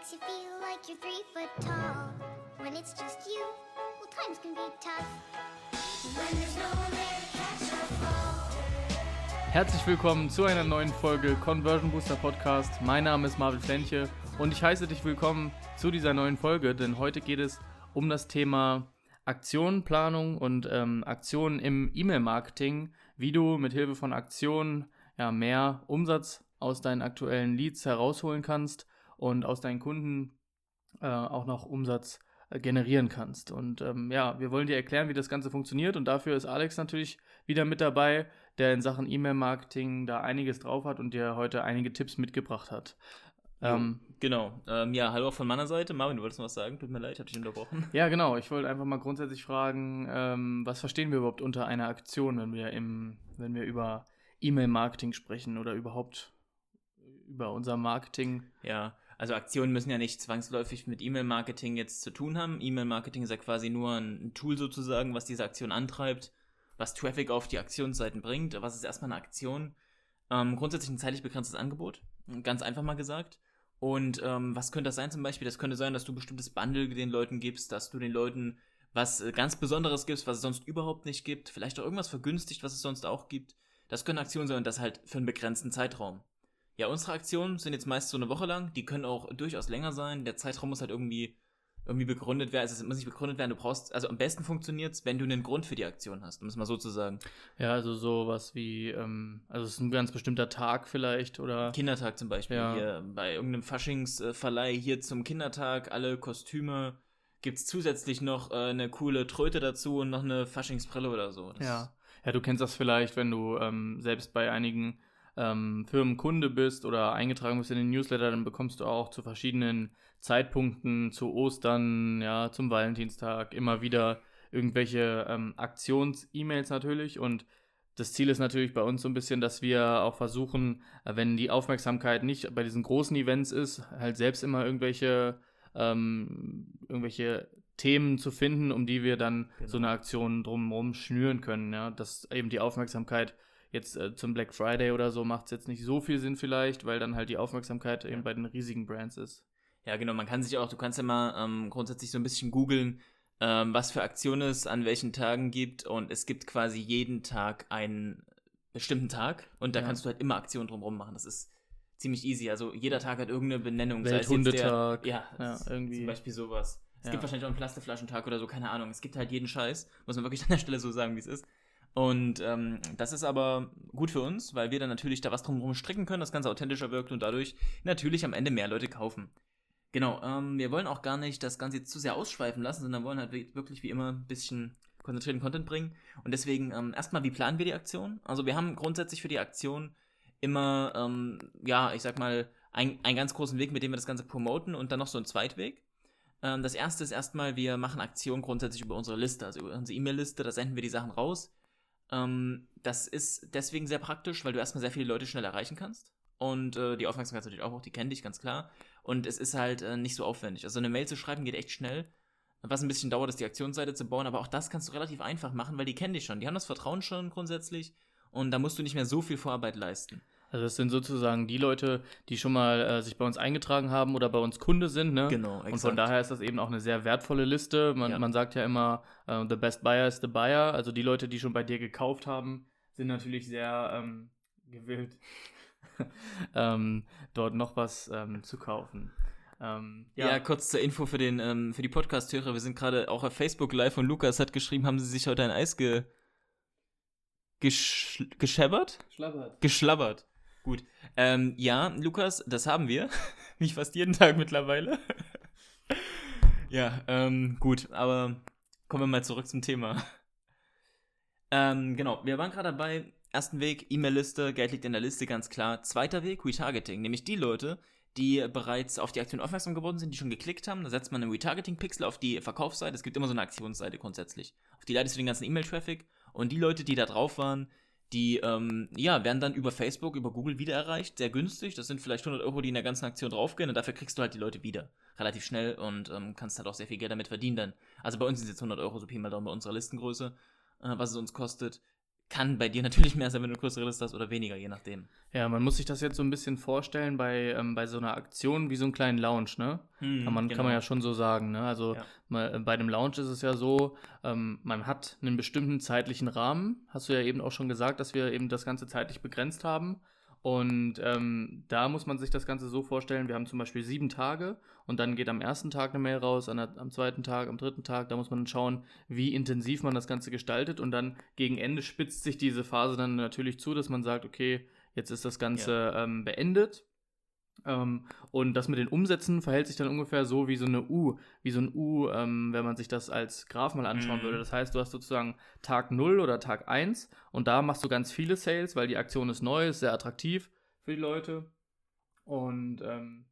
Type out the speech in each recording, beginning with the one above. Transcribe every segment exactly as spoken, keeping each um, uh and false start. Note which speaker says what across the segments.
Speaker 1: makes you feel like you're three foot tall. When it's just you, well, times can be tough. When there's no one there to catch or fall.
Speaker 2: Herzlich willkommen zu einer neuen Folge Conversion Booster Podcast. Mein Name ist Marvin Flenche und ich heiße dich willkommen zu dieser neuen Folge, denn heute geht es um das Thema Aktionenplanung und ähm, Aktionen im E-Mail-Marketing, wie du mit Hilfe von Aktionen ja, mehr Umsatz aus deinen aktuellen Leads herausholen kannst und aus deinen Kunden äh, auch noch Umsatz äh, generieren kannst. Und ähm, ja, wir wollen dir erklären, wie das Ganze funktioniert, und dafür ist Alex natürlich wieder mit dabei, der in Sachen E-Mail-Marketing da einiges drauf hat und dir heute einige Tipps mitgebracht hat.
Speaker 3: Ähm, genau. Ähm, ja, hallo auch von meiner Seite. Marvin, du wolltest noch was sagen? Tut mir leid, ich habe dich unterbrochen.
Speaker 2: Ja, genau. Ich wollte einfach mal grundsätzlich fragen, ähm, was verstehen wir überhaupt unter einer Aktion, wenn wir im, wenn wir über E-Mail-Marketing sprechen oder überhaupt über unser Marketing?
Speaker 3: Ja, also Aktionen müssen ja nicht zwangsläufig mit E-Mail-Marketing jetzt zu tun haben. E-Mail-Marketing ist ja quasi nur ein Tool sozusagen, was diese Aktion antreibt, was Traffic auf die Aktionsseiten bringt. Was ist erstmal eine Aktion? Ähm, grundsätzlich ein zeitlich begrenztes Angebot, ganz einfach mal gesagt. Und ähm, was könnte das sein zum Beispiel? Das könnte sein, dass du ein bestimmtes Bundle den Leuten gibst, dass du den Leuten was äh, ganz Besonderes gibst, was es sonst überhaupt nicht gibt. Vielleicht auch irgendwas vergünstigt, was es sonst auch gibt. Das können Aktionen sein, und das halt für einen begrenzten Zeitraum. Ja, unsere Aktionen sind jetzt meist so eine Woche lang. Die können auch durchaus länger sein. Der Zeitraum muss halt irgendwie, irgendwie begründet werden. Also es muss nicht begründet werden. Du brauchst, also am besten funktioniert es, wenn du einen Grund für die Aktion hast, um es mal so zu sagen.
Speaker 2: Ja, also sowas wie, ähm, also es ist ein ganz bestimmter Tag vielleicht, oder?
Speaker 3: Kindertag zum Beispiel.
Speaker 2: Ja.
Speaker 3: Hier bei irgendeinem Faschingsverleih hier zum Kindertag, alle Kostüme. Gibt es zusätzlich noch äh, eine coole Tröte dazu und noch eine Faschingsbrille oder so. Das
Speaker 2: ja. Ja, du kennst das vielleicht, wenn du ähm, selbst bei einigen ähm, Firmen Kunde bist oder eingetragen bist in den Newsletter, dann bekommst du auch zu verschiedenen Zeitpunkten, zu Ostern, ja, zum Valentinstag immer wieder irgendwelche ähm, Aktions-E-Mails natürlich, und das Ziel ist natürlich bei uns so ein bisschen, dass wir auch versuchen, wenn die Aufmerksamkeit nicht bei diesen großen Events ist, halt selbst immer irgendwelche ähm, irgendwelche Themen zu finden, um die wir dann
Speaker 3: Genau.
Speaker 2: so eine Aktion drumherum schnüren können, ja, dass eben die Aufmerksamkeit jetzt äh, zum Black Friday oder so macht es jetzt nicht so viel Sinn vielleicht, weil dann halt die Aufmerksamkeit ja. eben bei den riesigen Brands ist.
Speaker 3: Ja, genau, man kann sich auch, du kannst ja mal ähm, grundsätzlich so ein bisschen googeln, ähm, was für Aktionen es an welchen Tagen gibt, und es gibt quasi jeden Tag einen bestimmten Tag, und da
Speaker 2: ja.
Speaker 3: kannst du halt immer Aktionen drumherum machen. Das ist ziemlich easy, also jeder Tag hat irgendeine Benennung.
Speaker 2: Welthundetag.
Speaker 3: Ja,
Speaker 2: ja, irgendwie.
Speaker 3: Zum Beispiel sowas. Es
Speaker 2: ja.
Speaker 3: gibt wahrscheinlich auch einen Plastikflaschentag oder so, keine Ahnung. Es gibt halt jeden Scheiß, muss man wirklich an der Stelle so sagen, wie es ist. Und ähm, das ist aber gut für uns, weil wir dann natürlich da was drumherum stricken können, das Ganze authentischer wirkt und dadurch natürlich am Ende mehr Leute kaufen. Genau, ähm, wir wollen auch gar nicht das Ganze jetzt zu sehr ausschweifen lassen, sondern wollen halt wirklich wie immer ein bisschen konzentrierten Content bringen. Und deswegen ähm, erstmal, wie planen wir die Aktion? Also wir haben grundsätzlich für die Aktion immer, ähm, ja, ich sag mal, ein, einen ganz großen Weg, mit dem wir das Ganze promoten, und dann noch so einen Zweitweg. Ähm, das erste ist erstmal, wir machen Aktionen grundsätzlich über unsere Liste, also über unsere E-Mail-Liste, da senden wir die Sachen raus. Ähm, das ist deswegen sehr praktisch, weil du erstmal sehr viele Leute schnell erreichen kannst. Und äh, die Aufmerksamkeit ist natürlich auch hoch, die kennen dich, ganz klar. Und es ist halt äh, nicht so aufwendig. Also eine Mail zu schreiben geht echt schnell. Was ein bisschen dauert, ist die Aktionsseite zu bauen, aber auch das kannst du relativ einfach machen, weil die kennen dich schon. Die haben das Vertrauen schon grundsätzlich, und da musst du nicht mehr so viel Vorarbeit leisten.
Speaker 2: Also das sind sozusagen die Leute, die schon mal äh, sich bei uns eingetragen haben oder bei uns Kunde sind, ne?
Speaker 3: Genau, exakt.
Speaker 2: Und von daher ist das eben auch eine sehr wertvolle Liste. Man,
Speaker 3: ja.
Speaker 2: man sagt ja immer, uh, the best buyer is the buyer. Also die Leute, die schon bei dir gekauft haben, sind natürlich sehr ähm, gewillt, ähm, dort noch was ähm, zu kaufen. Ähm,
Speaker 3: ja. ja, kurz zur Info für, den, ähm, für die Podcast-Hörer. Wir sind gerade auch auf Facebook live, und Lukas hat geschrieben, haben sie sich heute ein Eis ge... Gesch- gescheppert?
Speaker 2: Geschlabbert.
Speaker 3: Geschlabbert. Gut. Ähm, ja, Lukas, das haben wir. Nicht fast jeden Tag mittlerweile. ja, ähm, gut, aber kommen wir mal zurück zum Thema. Ähm, genau, wir waren gerade dabei. Ersten Weg, E-Mail-Liste, Geld liegt in der Liste, ganz klar. Zweiter Weg, Retargeting, nämlich die Leute, die bereits auf die Aktion aufmerksam geworden sind, die schon geklickt haben. Da setzt man einen Retargeting-Pixel auf die Verkaufsseite. Es gibt immer so eine Aktionsseite grundsätzlich. Auf die leitest du den ganzen E-Mail-Traffic, und die Leute, die da drauf waren, die ähm, ja, werden dann über Facebook, über Google wieder erreicht, sehr günstig. Das sind vielleicht hundert Euro, die in der ganzen Aktion draufgehen, und dafür kriegst du halt die Leute wieder. Relativ schnell, und ähm, kannst halt auch sehr viel Geld damit verdienen dann. Also bei uns sind es jetzt hundert Euro, so Pi mal Daumen bei unserer Listengröße, äh, was es uns kostet. kann bei dir natürlich mehr sein, wenn du eine größere Liste hast oder weniger, je nachdem.
Speaker 2: Ja, man muss sich das jetzt so ein bisschen vorstellen bei, ähm, bei so einer Aktion wie so einem kleinen Lounge, ne?
Speaker 3: Hm,
Speaker 2: kann, man,
Speaker 3: genau.
Speaker 2: kann man ja schon so sagen, ne? Also
Speaker 3: Ja.
Speaker 2: mal, bei dem Lounge ist es ja so, ähm, man hat einen bestimmten zeitlichen Rahmen. Hast du ja eben auch schon gesagt, dass wir eben das Ganze zeitlich begrenzt haben. Und ähm, da muss man sich das Ganze so vorstellen, wir haben zum Beispiel sieben Tage und dann geht am ersten Tag eine Mail raus, an der, am zweiten Tag, am dritten Tag, da muss man schauen, wie intensiv man das Ganze gestaltet und dann gegen Ende spitzt sich diese Phase dann natürlich zu, dass man sagt, okay, jetzt ist das Ganze ja. ähm, beendet. Ähm, und das mit den Umsätzen verhält sich dann ungefähr so wie so eine U, wie so ein U, ähm, wenn man sich das als Graph mal anschauen
Speaker 3: Mhm.
Speaker 2: würde. Das heißt, du hast sozusagen Tag null oder Tag eins und da machst du ganz viele Sales, weil die Aktion ist neu, ist sehr attraktiv für die Leute. Und ähm,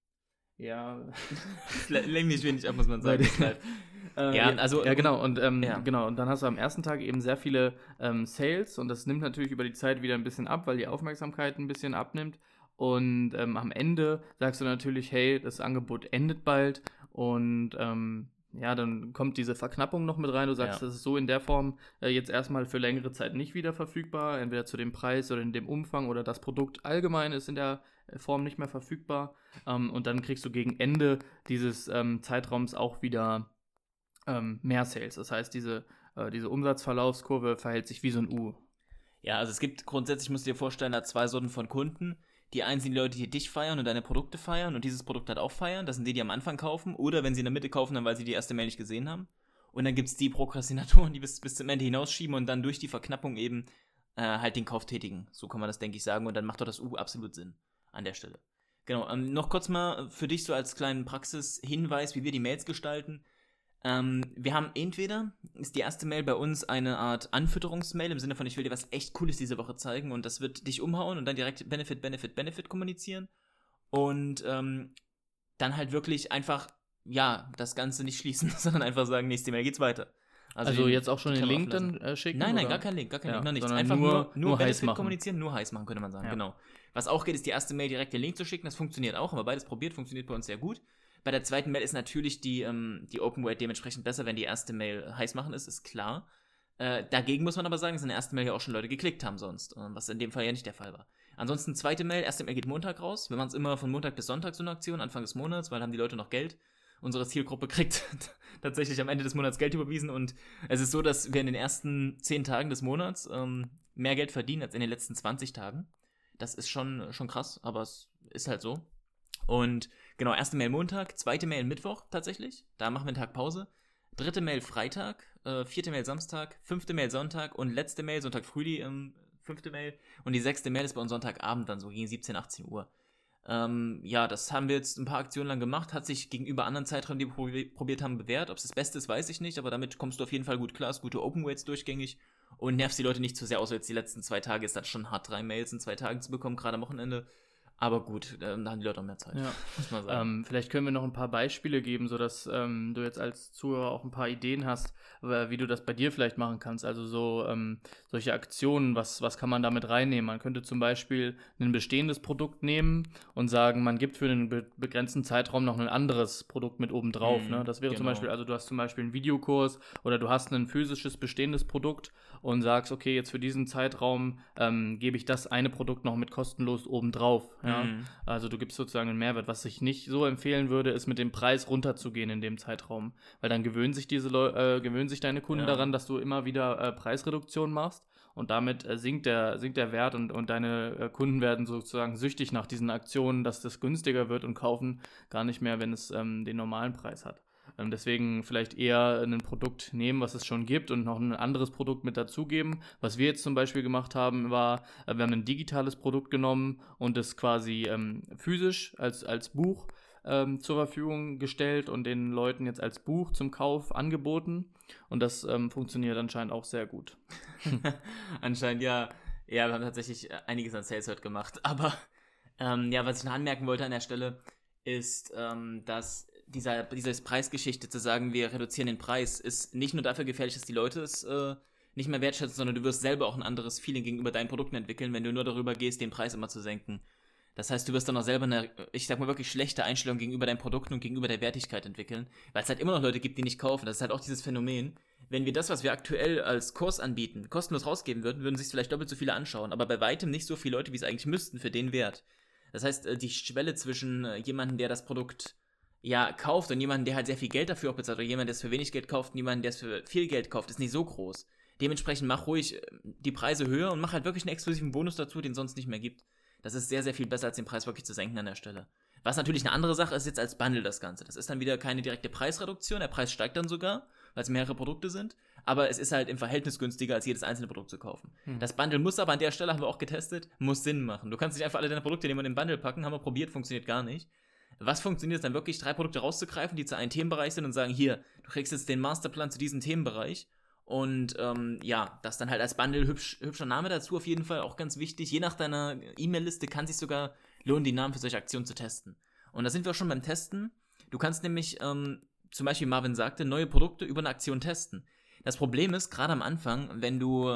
Speaker 2: ja.
Speaker 3: Länglich wenig ab, muss man sagen.
Speaker 2: Äh,
Speaker 3: ja, also,
Speaker 2: ja, genau. Und, ähm,
Speaker 3: ja.
Speaker 2: genau. Und dann hast du am ersten Tag eben sehr viele ähm, Sales und das nimmt natürlich über die Zeit wieder ein bisschen ab, weil die Aufmerksamkeit ein bisschen abnimmt. Und ähm, am Ende sagst du natürlich, hey, das Angebot endet bald und ähm, ja, dann kommt diese Verknappung noch mit rein. Du sagst,
Speaker 3: Ja.
Speaker 2: das ist so in der Form äh, jetzt erstmal für längere Zeit nicht wieder verfügbar, entweder zu dem Preis oder in dem Umfang oder das Produkt allgemein ist in der Form nicht mehr verfügbar. Ähm, und dann kriegst du gegen Ende dieses ähm, Zeitraums auch wieder ähm, mehr Sales. Das heißt, diese, äh, diese Umsatzverlaufskurve verhält sich wie so ein U.
Speaker 3: Ja, also es gibt grundsätzlich, musst du dir vorstellen, da zwei Sorten von Kunden. Die einen sind die Leute, die dich feiern und deine Produkte feiern und dieses Produkt halt auch feiern. Das sind die, die am Anfang kaufen oder wenn sie in der Mitte kaufen, dann weil sie die erste Mail nicht gesehen haben. Und dann gibt es die Prokrastinatoren, die bis, bis zum Ende hinausschieben und dann durch die Verknappung eben äh, halt den Kauf tätigen. So kann man das, denke ich, sagen. Und dann macht doch das U absolut Sinn an der Stelle. Genau, ähm, noch kurz mal für dich so als kleinen Praxishinweis, wie wir die Mails gestalten. Ähm, wir haben entweder, ist die erste Mail bei uns eine Art Anfütterungsmail im Sinne von, ich will dir was echt Cooles diese Woche zeigen und das wird dich umhauen und dann direkt Benefit, Benefit, Benefit kommunizieren und ähm, dann halt wirklich einfach, ja, das Ganze nicht schließen, sondern einfach sagen, nächste Mail geht's weiter.
Speaker 2: Also, also
Speaker 3: den,
Speaker 2: jetzt auch schon den Link dann äh, schicken?
Speaker 3: Nein, nein,
Speaker 2: oder?
Speaker 3: gar kein Link, gar kein
Speaker 2: ja,
Speaker 3: Link, noch nichts.
Speaker 2: sondern
Speaker 3: Einfach
Speaker 2: nur,
Speaker 3: nur, nur,
Speaker 2: nur
Speaker 3: Benefit
Speaker 2: heiß machen.
Speaker 3: kommunizieren, nur heiß machen, könnte man sagen,
Speaker 2: ja.
Speaker 3: genau. Was auch geht, ist die erste Mail direkt den Link zu schicken, das funktioniert auch, haben wir beides probiert, funktioniert bei uns sehr gut. Bei der zweiten Mail ist natürlich die, ähm, die Open Rate dementsprechend besser, wenn die erste Mail heiß machen ist, ist klar. Äh, dagegen muss man aber sagen, dass in der ersten Mail ja auch schon Leute geklickt haben sonst, äh, was in dem Fall ja nicht der Fall war. Ansonsten zweite Mail, erste Mail geht Montag raus. Wir machen es immer von Montag bis Sonntag so eine Aktion, Anfang des Monats, weil haben die Leute noch Geld. Unsere Zielgruppe kriegt tatsächlich am Ende des Monats Geld überwiesen und es ist so, dass wir in den ersten zehn Tagen des Monats ähm, mehr Geld verdienen als in den letzten zwanzig Tagen. Das ist schon, schon krass, aber es ist halt so. Und genau, erste Mail Montag, zweite Mail Mittwoch tatsächlich, da machen wir einen Tag Pause. Dritte Mail Freitag, äh, vierte Mail Samstag, fünfte Mail Sonntag und letzte Mail Sonntag früh die ähm, fünfte Mail. Und die sechste Mail ist bei uns Sonntagabend dann so gegen siebzehn, achtzehn Uhr. Ähm, ja, das haben wir jetzt ein paar Aktionen lang gemacht, hat sich gegenüber anderen Zeiträumen, die wir probi- probiert haben, bewährt. Ob es das Beste ist, weiß ich nicht, aber damit kommst du auf jeden Fall gut klar, ist gute Open Rates durchgängig und nervst die Leute nicht zu sehr aus. Jetzt die letzten zwei Tage ist das schon hart, drei Mails in zwei Tagen zu bekommen, gerade am Wochenende. Aber gut, äh, da haben die Leute auch mehr Zeit,
Speaker 2: ja.
Speaker 3: muss man sagen.
Speaker 2: Ähm, vielleicht können wir noch ein paar Beispiele geben, sodass ähm, du jetzt als Zuhörer auch ein paar Ideen hast, wie du das bei dir vielleicht machen kannst. Also so ähm, solche Aktionen, was, was kann man damit reinnehmen? Man könnte zum Beispiel ein bestehendes Produkt nehmen und sagen, man gibt für einen be- begrenzten Zeitraum noch ein anderes Produkt mit oben drauf.
Speaker 3: Mhm,
Speaker 2: ne? Das wäre
Speaker 3: genau.
Speaker 2: zum Beispiel, also du hast zum Beispiel einen Videokurs oder du hast ein physisches bestehendes Produkt und sagst, okay, jetzt für diesen Zeitraum ähm, gebe ich das eine Produkt noch mit kostenlos oben drauf. Ja?
Speaker 3: Mhm.
Speaker 2: Also du gibst sozusagen einen Mehrwert. Was ich nicht so empfehlen würde, ist mit dem Preis runterzugehen in dem Zeitraum, weil dann gewöhnen sich diese Leu- äh, gewöhnen sich deine Kunden
Speaker 3: Ja.
Speaker 2: daran, dass du immer wieder äh, Preisreduktion machst und damit äh, sinkt der sinkt der Wert und, und deine äh, Kunden werden sozusagen süchtig nach diesen Aktionen, dass das günstiger wird und kaufen gar nicht mehr, wenn es ähm, den normalen Preis hat. Ähm, deswegen vielleicht eher ein Produkt nehmen, was es schon gibt und noch ein anderes Produkt mit dazugeben. Was wir jetzt zum Beispiel gemacht haben, war, äh, wir haben ein digitales Produkt genommen und es quasi ähm, physisch als, als Buch ähm, zur Verfügung gestellt und den Leuten jetzt als Buch zum Kauf angeboten. Und das ähm, funktioniert anscheinend auch sehr gut.
Speaker 3: Anscheinend, ja. Ja, wir haben tatsächlich einiges an Sales heute gemacht. Aber ähm, ja, was ich noch anmerken wollte an der Stelle, ist, ähm, dass dieser, diese Preisgeschichte zu sagen, wir reduzieren den Preis, ist nicht nur dafür gefährlich, dass die Leute es äh, nicht mehr wertschätzen, sondern du wirst selber auch ein anderes Feeling gegenüber deinen Produkten entwickeln, wenn du nur darüber gehst, den Preis immer zu senken. Das heißt, du wirst dann auch selber eine, ich sag mal, wirklich schlechte Einstellung gegenüber deinen Produkten und gegenüber der Wertigkeit entwickeln, weil es halt immer noch Leute gibt, die nicht kaufen. Das ist halt auch dieses Phänomen. Wenn wir das, was wir aktuell als Kurs anbieten, kostenlos rausgeben würden, würden sich vielleicht doppelt so viele anschauen, aber bei weitem nicht so viele Leute, wie es eigentlich müssten, für den Wert. Das heißt, die Schwelle zwischen jemandem, der das Produkt ja kauft und jemandem, der halt sehr viel Geld dafür auch bezahlt, oder jemand, der es für wenig Geld kauft und jemand, der es für viel Geld kauft, ist nicht so groß. Dementsprechend mach ruhig die Preise höher und mach halt wirklich einen exklusiven Bonus dazu, den es sonst nicht mehr gibt. Das ist sehr, sehr viel besser, als den Preis wirklich zu senken an der Stelle. Was natürlich eine andere Sache ist jetzt als Bundle das Ganze. Das ist dann wieder keine direkte Preisreduktion, der Preis steigt dann sogar, weil es mehrere Produkte sind, aber es ist halt im Verhältnis günstiger, als jedes einzelne Produkt zu kaufen. Hm. Das Bundle muss aber an der Stelle, haben wir auch getestet, muss Sinn machen. Du kannst nicht einfach alle deine Produkte nehmen und in den Bundle packen, haben wir probiert, funktioniert gar nicht. Was funktioniert dann wirklich, drei Produkte rauszugreifen, die zu einem Themenbereich sind und sagen, hier, du kriegst jetzt den Masterplan zu diesem Themenbereich. Und ähm, ja, das dann halt als Bundle, hübsch, hübscher Name dazu auf jeden Fall, auch ganz wichtig. Je nach deiner E-Mail-Liste kann sich sogar lohnen, die Namen für solche Aktionen zu testen. Und da sind wir auch schon beim Testen. Du kannst nämlich, ähm, zum Beispiel Marvin sagte, neue Produkte über eine Aktion testen. Das Problem ist, gerade am Anfang, wenn du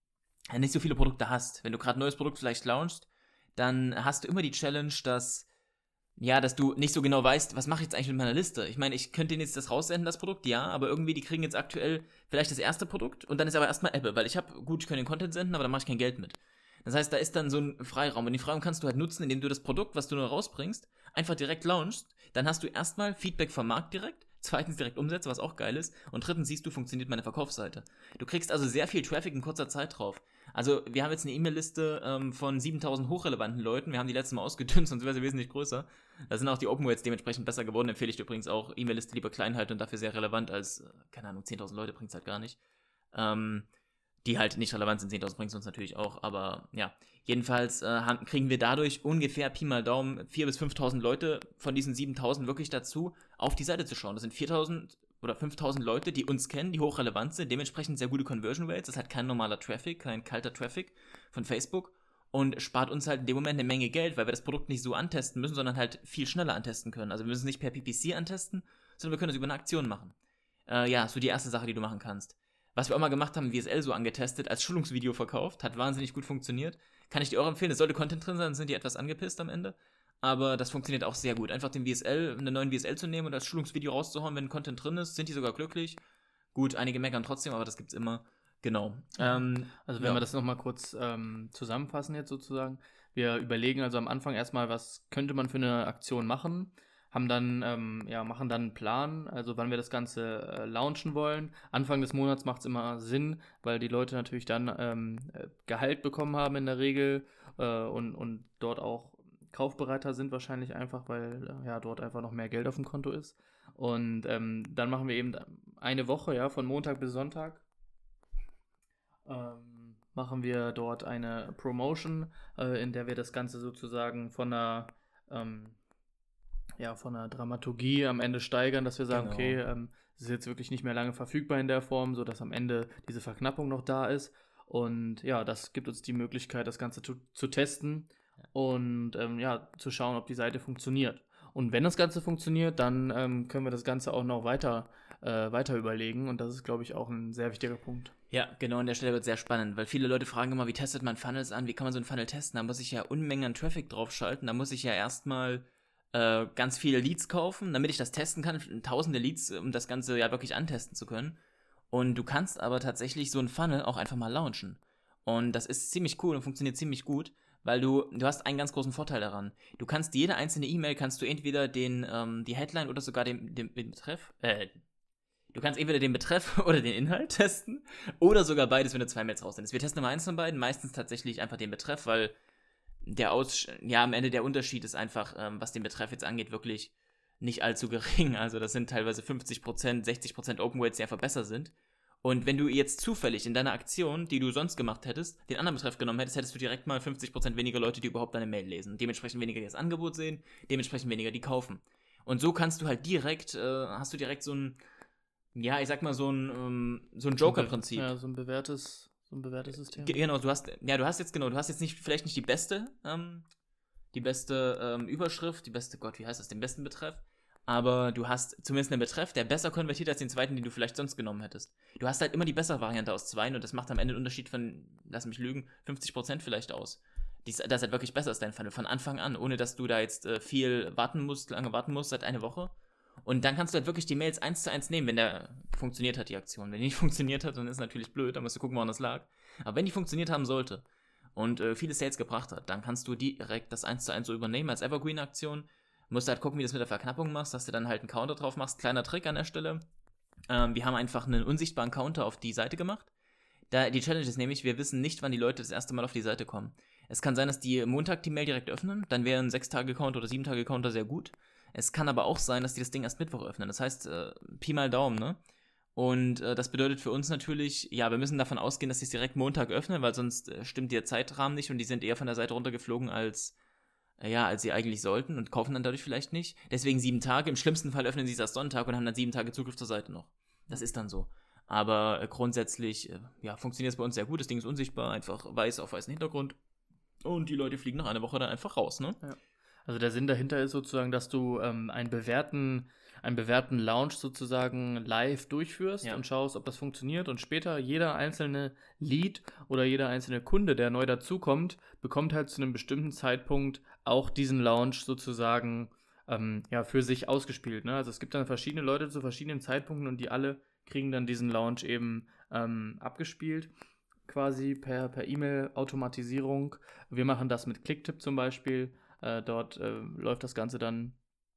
Speaker 3: nicht so viele Produkte hast, wenn du gerade ein neues Produkt vielleicht launchst, dann hast du immer die Challenge, dass ja, dass du nicht so genau weißt, was mache ich jetzt eigentlich mit meiner Liste? Ich meine, ich könnte denen jetzt das raussenden, das Produkt, ja, aber irgendwie, die kriegen jetzt aktuell vielleicht das erste Produkt und dann ist aber erstmal Ebbe, weil ich habe, gut, ich kann den Content senden, aber da mache ich kein Geld mit. Das heißt, da ist dann so ein Freiraum und den Freiraum kannst du halt nutzen, indem du das Produkt, was du nur rausbringst, einfach direkt launchst. Dann hast du erstmal Feedback vom Markt direkt, zweitens direkt Umsätze, was auch geil ist, und drittens siehst du, funktioniert meine Verkaufsseite. Du kriegst also sehr viel Traffic in kurzer Zeit drauf. Also wir haben jetzt eine E-Mail-Liste ähm, von siebentausend hochrelevanten Leuten, wir haben die letztes Mal ausgedünnt, sonst wäre sie wesentlich größer. Da sind auch die Open Rates dementsprechend besser geworden, empfehle ich dir übrigens auch, E-Mail-Liste lieber klein halten und dafür sehr relevant als, keine Ahnung, zehntausend Leute bringt es halt gar nicht. Ähm, die halt nicht relevant sind, zehntausend bringt es uns natürlich auch, aber ja, jedenfalls äh, haben, kriegen wir dadurch ungefähr Pi mal Daumen viertausend bis fünftausend Leute von diesen siebentausend wirklich dazu, auf die Seite zu schauen. Das sind viertausend oder fünftausend Leute, die uns kennen, die hochrelevant sind, dementsprechend sehr gute Conversion Rates, das ist halt kein normaler Traffic, kein kalter Traffic von Facebook und spart uns halt in dem Moment eine Menge Geld, weil wir das Produkt nicht so antesten müssen, sondern halt viel schneller antesten können. Also wir müssen es nicht per P P C antesten, sondern wir können es über eine Aktion machen. Äh, ja, so die erste Sache, die du machen kannst. Was wir auch mal gemacht haben, V S L so angetestet, als Schulungsvideo verkauft, hat wahnsinnig gut funktioniert. Kann ich dir auch empfehlen, es sollte Content drin sein, dann sind die etwas angepisst am Ende. Aber das funktioniert auch sehr gut. Einfach den V S L, einen neuen V S L zu nehmen und als Schulungsvideo rauszuhauen, wenn Content drin ist, sind die sogar glücklich. Gut, einige meckern trotzdem, aber das gibt's immer. Genau. Ähm,
Speaker 2: also wenn ja. wir das nochmal kurz ähm, zusammenfassen jetzt sozusagen. Wir überlegen also am Anfang erstmal, was könnte man für eine Aktion machen. Haben dann, ähm, ja, machen dann einen Plan, also wann wir das Ganze äh, launchen wollen. Anfang des Monats macht es immer Sinn, weil die Leute natürlich dann ähm, Gehalt bekommen haben in der Regel äh, und, und dort auch kaufbereiter sind wahrscheinlich einfach, weil äh, ja dort einfach noch mehr Geld auf dem Konto ist. Und ähm, dann machen wir eben eine Woche, ja, von Montag bis Sonntag, ähm, machen wir dort eine Promotion, äh, in der wir das Ganze sozusagen von einer ähm, ja, von der Dramaturgie am Ende steigern, dass wir sagen, genau. okay, ähm, es ist jetzt wirklich nicht mehr lange verfügbar in der Form, sodass am Ende diese Verknappung noch da ist. Und ja, das gibt uns die Möglichkeit, das Ganze zu, zu testen und ähm, ja, zu schauen, ob die Seite funktioniert. Und wenn das Ganze funktioniert, dann ähm, können wir das Ganze auch noch weiter, äh, weiter überlegen. Und das ist, glaube ich, auch ein sehr wichtiger Punkt.
Speaker 3: Ja, genau, an der Stelle wird es sehr spannend, weil viele Leute fragen immer, wie testet man Funnels an, wie kann man so einen Funnel testen? Da muss ich ja Unmengen an Traffic draufschalten, da muss ich ja erstmal Äh, ganz viele Leads kaufen, damit ich das testen kann, tausende Leads, um das Ganze ja wirklich antesten zu können. Und du kannst aber tatsächlich so einen Funnel auch einfach mal launchen. Und das ist ziemlich cool und funktioniert ziemlich gut, weil du, du hast einen ganz großen Vorteil daran. Du kannst jede einzelne E-Mail, kannst du entweder den, ähm, die Headline oder sogar den, den, den Betreff, äh, du kannst entweder den Betreff oder den Inhalt testen oder sogar beides, wenn du zwei Mails raussendest. Wir testen immer eins von beiden, meistens tatsächlich einfach den Betreff, weil der Aus, ja, am Ende der Unterschied ist einfach, ähm, was den Betreff jetzt angeht, wirklich nicht allzu gering. Also das sind teilweise fünfzig Prozent, sechzig Prozent Open Rates, die einfach besser sind. Und wenn du jetzt zufällig in deiner Aktion, die du sonst gemacht hättest, den anderen Betreff genommen hättest, hättest du direkt mal fünfzig Prozent weniger Leute, die überhaupt deine Mail lesen. Dementsprechend weniger, die das Angebot sehen, dementsprechend weniger, die kaufen. Und so kannst du halt direkt, äh, hast du direkt so ein, ja, ich sag mal so ein, ähm, so ein Joker-Prinzip.
Speaker 2: Ja, so ein bewährtes... So ein bewährtes System.
Speaker 3: Genau, du hast, ja, du hast jetzt, genau, du hast jetzt nicht, vielleicht nicht die beste, ähm, die beste ähm, Überschrift, die beste, Gott, wie heißt das, den besten Betreff, aber du hast zumindest einen Betreff, der besser konvertiert als den zweiten, den du vielleicht sonst genommen hättest. Du hast halt immer die bessere Variante aus zweien und das macht am Ende einen Unterschied von, lass mich lügen, fünfzig Prozent vielleicht aus. dies, das halt wirklich besser ist, dein Funnel, von Anfang an, ohne dass du da jetzt äh, viel warten musst, lange warten musst, seit eine Woche. Und dann kannst du halt wirklich die Mails eins zu eins nehmen, wenn der funktioniert hat, die Aktion. Wenn die nicht funktioniert hat, dann ist es natürlich blöd, dann musst du gucken, woran das lag. Aber wenn die funktioniert haben sollte und äh, viele Sales gebracht hat, dann kannst du direkt das eins zu eins so übernehmen als Evergreen-Aktion. Musst halt gucken, wie du das mit der Verknappung machst, dass du dann halt einen Counter drauf machst. Kleiner Trick an der Stelle. Ähm, wir haben einfach einen unsichtbaren Counter auf die Seite gemacht. Da, die Challenge ist nämlich, wir wissen nicht, wann die Leute das erste Mal auf die Seite kommen. Es kann sein, dass die Montag die Mail direkt öffnen, dann wäre ein sechs Tage Counter oder sieben Tage Counter sehr gut. Es kann aber auch sein, dass die das Ding erst Mittwoch öffnen. Das heißt, äh, Pi mal Daumen, ne? Und äh, das bedeutet für uns natürlich, ja, wir müssen davon ausgehen, dass die es direkt Montag öffnen, weil sonst äh, stimmt der Zeitrahmen nicht und die sind eher von der Seite runtergeflogen, als, äh, ja, als sie eigentlich sollten und kaufen dann dadurch vielleicht nicht. Deswegen sieben Tage. Im schlimmsten Fall öffnen sie es erst Sonntag und haben dann sieben Tage Zugriff zur Seite noch. Das ist dann so. Aber äh, grundsätzlich, äh, ja, funktioniert es bei uns sehr gut. Das Ding ist unsichtbar, einfach weiß auf weißen Hintergrund. Und die Leute fliegen nach einer Woche dann einfach raus, ne?
Speaker 2: Ja. Also der Sinn dahinter ist sozusagen, dass du ähm, einen bewährten, einen bewährten Launch sozusagen live durchführst
Speaker 3: Ja.
Speaker 2: und schaust, ob das funktioniert. Und später jeder einzelne Lead oder jeder einzelne Kunde, der neu dazukommt, bekommt halt zu einem bestimmten Zeitpunkt auch diesen Launch sozusagen ähm, ja, für sich ausgespielt. Ne? Also es gibt dann verschiedene Leute zu verschiedenen Zeitpunkten und die alle kriegen dann diesen Launch eben ähm, abgespielt, quasi per, per E-Mail-Automatisierung. Wir machen das mit Clicktip zum Beispiel. Äh, dort äh, läuft das Ganze dann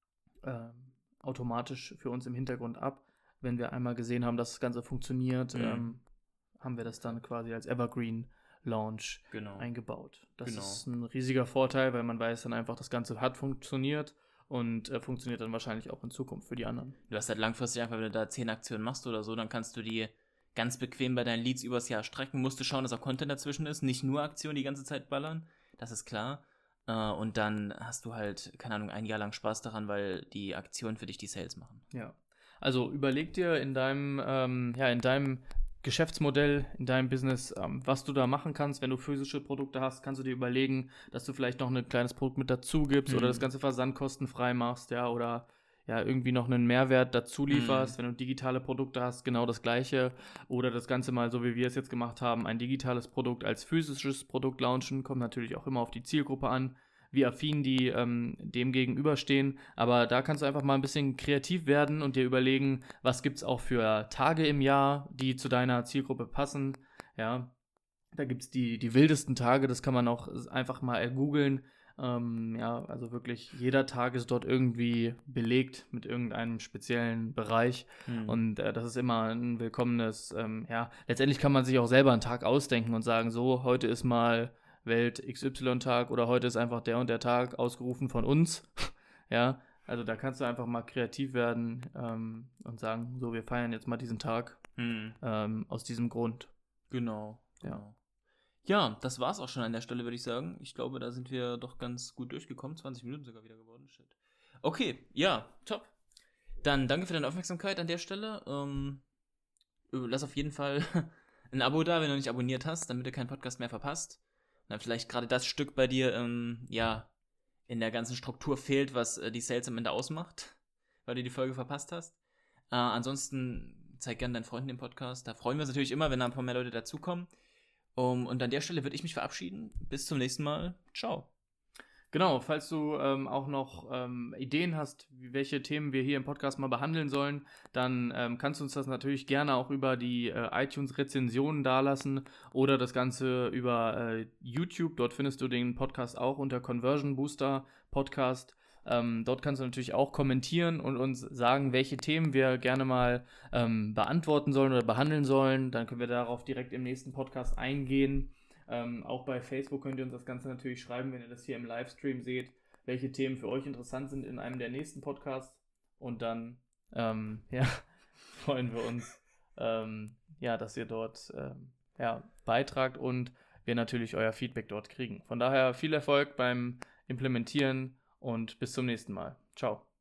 Speaker 2: äh, automatisch für uns im Hintergrund ab. Wenn wir einmal gesehen haben, dass das Ganze funktioniert,
Speaker 3: Mhm.
Speaker 2: ähm, haben wir das dann quasi als Evergreen Launch
Speaker 3: Genau.
Speaker 2: eingebaut. Das
Speaker 3: Genau.
Speaker 2: ist ein riesiger Vorteil, weil man weiß dann einfach, das Ganze hat funktioniert und äh, funktioniert dann wahrscheinlich auch in Zukunft für die anderen.
Speaker 3: Du hast halt langfristig einfach, wenn du da zehn Aktionen machst oder so, dann kannst du die ganz bequem bei deinen Leads übers Jahr strecken. Musst du schauen, dass auch Content dazwischen ist, nicht nur Aktionen die ganze Zeit ballern, das ist klar. Äh, und dann hast du halt, keine Ahnung, ein Jahr lang Spaß daran, weil die Aktionen für dich die Sales machen.
Speaker 2: Ja. Also überleg dir in deinem, ähm, ja, in deinem Geschäftsmodell, in deinem Business, ähm, was du da machen kannst. Wenn du physische Produkte hast, kannst du dir überlegen, dass du vielleicht noch ein kleines Produkt mit dazu gibst
Speaker 3: Mhm.
Speaker 2: oder das ganze versandkostenfrei machst, ja, oder ja, irgendwie noch einen Mehrwert dazu lieferst.
Speaker 3: Mhm.
Speaker 2: Wenn du digitale Produkte hast, genau das Gleiche. Oder das Ganze mal, so wie wir es jetzt gemacht haben, ein digitales Produkt als physisches Produkt launchen. Kommt natürlich auch immer auf die Zielgruppe an, wie affin die ähm, dem gegenüberstehen. Aber da kannst du einfach mal ein bisschen kreativ werden und dir überlegen, was gibt es auch für Tage im Jahr, die zu deiner Zielgruppe passen. Ja, da gibt es die, die wildesten Tage, das kann man auch einfach mal googeln. Ähm, ja, also wirklich jeder Tag ist dort irgendwie belegt mit irgendeinem speziellen Bereich.
Speaker 3: Mhm.
Speaker 2: Und äh, das ist immer ein willkommenes, ähm, ja, letztendlich kann man sich auch selber einen Tag ausdenken und sagen, so, heute ist mal Welt X Y-Tag oder heute ist einfach der und der Tag ausgerufen von uns. Ja, also da kannst du einfach mal kreativ werden ähm, und sagen, so, wir feiern jetzt mal diesen Tag
Speaker 3: Mhm.
Speaker 2: ähm, aus diesem Grund.
Speaker 3: Genau.
Speaker 2: Ja.
Speaker 3: genau. Ja, das war's auch schon an der Stelle, würde ich sagen. Ich glaube, da sind wir doch ganz gut durchgekommen. zwanzig Minuten sogar wieder geworden. Shit. Okay, ja, top. Dann danke für deine Aufmerksamkeit an der Stelle. Ähm, lass auf jeden Fall ein Abo da, wenn du nicht abonniert hast, damit du keinen Podcast mehr verpasst. Und dann vielleicht gerade das Stück bei dir, ähm, ja, in der ganzen Struktur fehlt, was äh, die Sales am Ende ausmacht, weil du die Folge verpasst hast. Äh, ansonsten zeig gerne deinen Freunden den Podcast. Da freuen wir uns natürlich immer, wenn da ein paar mehr Leute dazukommen. Um, und an der Stelle würde ich mich verabschieden. Bis zum nächsten Mal. Ciao.
Speaker 2: Genau, falls du ähm, auch noch ähm, Ideen hast, wie- welche Themen wir hier im Podcast mal behandeln sollen, dann ähm, kannst du uns das natürlich gerne auch über die äh, iTunes-Rezensionen dalassen oder das Ganze über äh, YouTube. Dort findest du den Podcast auch unter Conversion Booster Podcast. Ähm, dort kannst du natürlich auch kommentieren und uns sagen, welche Themen wir gerne mal ähm, beantworten sollen oder behandeln sollen. Dann können wir darauf direkt im nächsten Podcast eingehen. Ähm, auch bei Facebook könnt ihr uns das Ganze natürlich schreiben, wenn ihr das hier im Livestream seht, welche Themen für euch interessant sind in einem der nächsten Podcasts. Und dann ähm, ja, freuen wir uns, ähm, ja, dass ihr dort ähm, ja, beitragt und wir natürlich euer Feedback dort kriegen. Von daher viel Erfolg beim Implementieren und bis zum nächsten Mal. Ciao.